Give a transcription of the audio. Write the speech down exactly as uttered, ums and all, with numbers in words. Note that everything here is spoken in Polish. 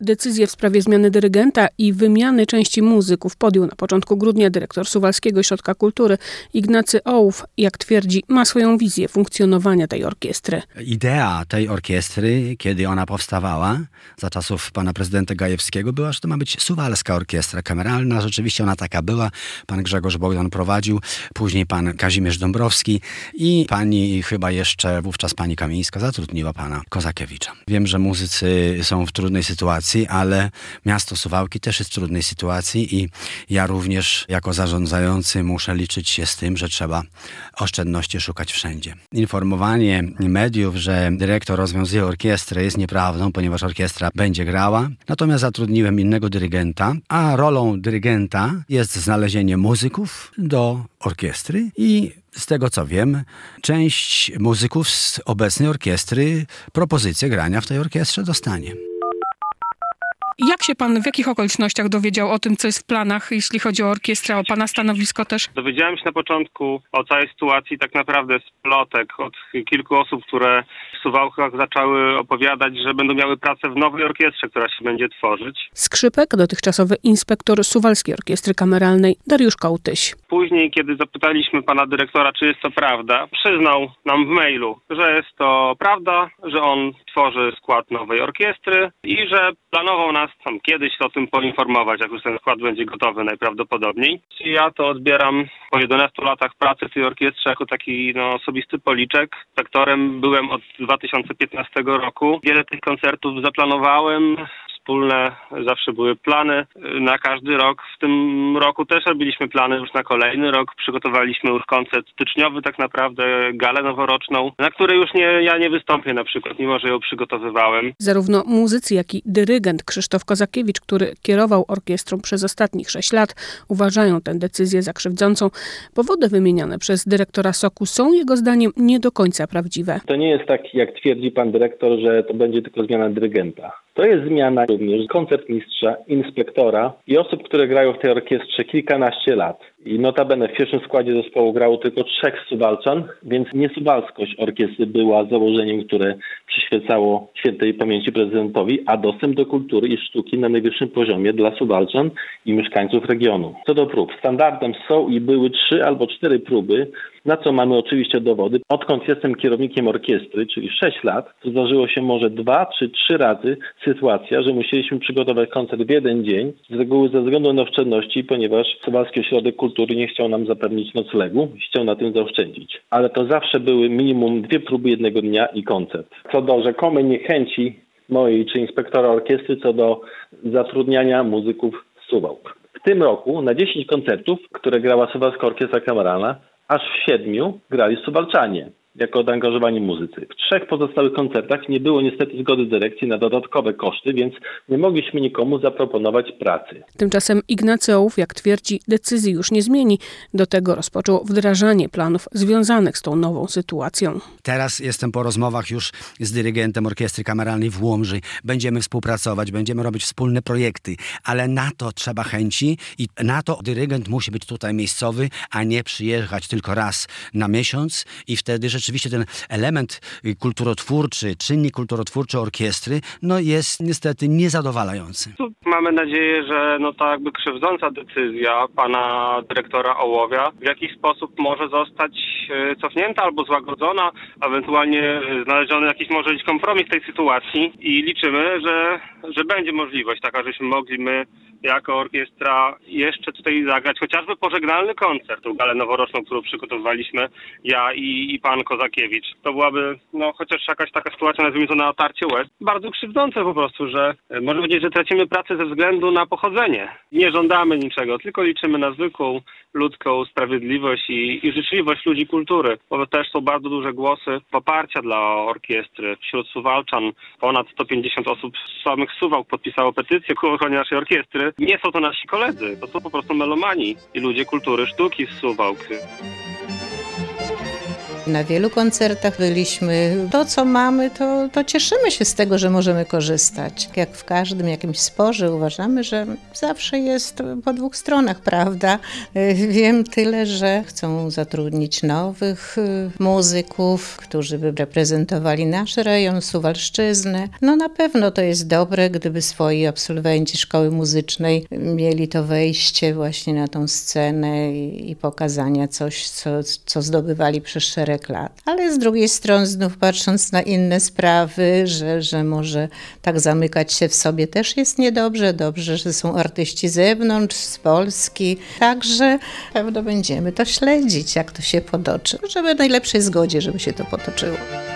Decyzję w sprawie zmiany dyrygenta i wymiany części muzyków podjął na początku grudnia dyrektor Suwalskiego Ośrodka Kultury Ignacy Ołów. Jak twierdzi, ma swoją wizję funkcjonowania tej orkiestry. Idea tej orkiestry, kiedy ona powstawała za czasów pana prezydenta Gajewskiego, była, że to ma być Suwalska Orkiestra Kameralna. Rzeczywiście ona taka była. Pan Grzegorz Bogdan prowadził, później pan Kazimierz Dąbrowski i pani, chyba jeszcze wówczas pani Kamińska, zatrudniła pana Kozakiewicza. Wiem, że muzycy są w trudnej sytuacji, ale miasto Suwałki też jest w trudnej sytuacji i ja również jako zarządzający muszę liczyć się z tym, że trzeba oszczędności szukać wszędzie. Informowanie mediów, że dyrektor rozwiązuje orkiestrę, jest nieprawdą, ponieważ orkiestra będzie grała. Natomiast zatrudniłem innego dyrygenta, a rolą dyrygenta jest znalezienie muzyków do orkiestry i z tego co wiem, część muzyków z obecnej orkiestry propozycję grania w tej orkiestrze dostanie. Jak się pan, w jakich okolicznościach dowiedział o tym, co jest w planach, jeśli chodzi o orkiestrę, o pana stanowisko też? Dowiedziałem się na początku o całej sytuacji tak naprawdę z plotek od kilku osób, które w Suwałkach zaczęły opowiadać, że będą miały pracę w nowej orkiestrze, która się będzie tworzyć. Skrzypek, dotychczasowy inspektor Suwalskiej Orkiestry Kameralnej Dariusz Kołtyś. Później, kiedy zapytaliśmy pana dyrektora, czy jest to prawda, przyznał nam w mailu, że jest to prawda, że on tworzy skład nowej orkiestry i że planował nas tam kiedyś o tym poinformować, jak już ten skład będzie gotowy najprawdopodobniej. Ja to odbieram po jedenastu latach pracy w tej orkiestrze jako taki no, osobisty policzek. Sektorem byłem od dwa tysiące piętnastego roku. Wiele tych koncertów zaplanowałem. Wspólne zawsze były plany na każdy rok. W tym roku też robiliśmy plany już na kolejny rok. Przygotowaliśmy już koncert styczniowy tak naprawdę, galę noworoczną, na której już nie, ja nie wystąpię na przykład, mimo że ją przygotowywałem. Zarówno muzycy, jak i dyrygent Krzysztof Kozakiewicz, który kierował orkiestrą przez ostatnich sześć lat, uważają tę decyzję za krzywdzącą. Powody wymienione przez dyrektora Soku są jego zdaniem nie do końca prawdziwe. To nie jest tak, jak twierdzi pan dyrektor, że to będzie tylko zmiana dyrygenta. To jest zmiana również koncertmistrza, inspektora i osób, które grają w tej orkiestrze kilkanaście lat. I notabene w pierwszym składzie zespołu grało tylko trzech Suwalczan, więc niesuwalskość orkiestry była założeniem, które przyświecało świętej pamięci prezydentowi, a dostęp do kultury i sztuki na najwyższym poziomie dla Suwalczan i mieszkańców regionu. Co do prób, standardem są i były trzy albo cztery próby, na co mamy oczywiście dowody. Odkąd jestem kierownikiem orkiestry, czyli sześć lat, to zdarzyło się może dwa czy trzy razy sytuacja, że musieliśmy przygotować koncert w jeden dzień, z reguły ze względu na oszczędności, ponieważ Suwalski Ośrodek Kultury nie chciał nam zapewnić noclegu, chciał na tym zaoszczędzić. Ale to zawsze były minimum dwie próby jednego dnia i koncert. Co do rzekomej niechęci mojej czy inspektora orkiestry, co do zatrudniania muzyków z Suwałk. W tym roku na dziesięć koncertów, które grała Suwalska Orkiestra Kameralna, aż w siedmiu grali Suwalczanie jako zaangażowani muzycy. W trzech pozostałych koncertach nie było niestety zgody dyrekcji na dodatkowe koszty, więc nie mogliśmy nikomu zaproponować pracy. Tymczasem Ignacy Ołów, jak twierdzi, decyzji już nie zmieni. Do tego rozpoczął wdrażanie planów związanych z tą nową sytuacją. Teraz jestem po rozmowach już z dyrygentem Orkiestry Kameralnej w Łomży. Będziemy współpracować, będziemy robić wspólne projekty, ale na to trzeba chęci i na to dyrygent musi być tutaj miejscowy, a nie przyjechać tylko raz na miesiąc i wtedy rzeczywiście Rzeczywiście ten element kulturotwórczy, czynnik kulturotwórczy orkiestry, no jest niestety niezadowalający. Mamy nadzieję, że no ta jakby krzywdząca decyzja pana dyrektora Ołowia w jakiś sposób może zostać cofnięta albo złagodzona, ewentualnie znaleziony jakiś może być kompromis tej sytuacji i liczymy, że, że będzie możliwość taka, żebyśmy mogli my jako orkiestra jeszcze tutaj zagrać chociażby pożegnalny koncert, tą galę noworoczną, którą przygotowaliśmy ja i, i pan Kozakiewicz. To byłaby no chociaż jakaś taka sytuacja, nazwijmy to na otarcie łez. Bardzo krzywdzące po prostu, że może powiedzieć, że tracimy pracę ze względu na pochodzenie. Nie żądamy niczego, tylko liczymy na zwykłą ludzką sprawiedliwość i, i życzliwość ludzi kultury. Bo też są bardzo duże głosy poparcia dla orkiestry. Wśród Suwalczan ponad sto pięćdziesiąt osób z samych Suwałk podpisało petycję ku ochronie naszej orkiestry. Nie są to nasi koledzy, to są po prostu melomani i ludzie kultury sztuki z Suwałk. Na wielu koncertach byliśmy. To, co mamy, to, to cieszymy się z tego, że możemy korzystać. Jak w każdym jakimś sporze uważamy, że zawsze jest po dwóch stronach, prawda? Wiem tyle, że chcą zatrudnić nowych muzyków, którzy by reprezentowali nasz rejon, Suwalszczyznę. No na pewno to jest dobre, gdyby swoi absolwenci szkoły muzycznej mieli to wejście właśnie na tą scenę i, i pokazania coś, co, co zdobywali przez szereg lat. Ale z drugiej strony znów patrząc na inne sprawy, że, że może tak zamykać się w sobie też jest niedobrze. Dobrze, że są artyści z zewnątrz, z Polski. Także pewno będziemy to śledzić, jak to się potoczy. Żeby w najlepszej zgodzie, żeby się to potoczyło.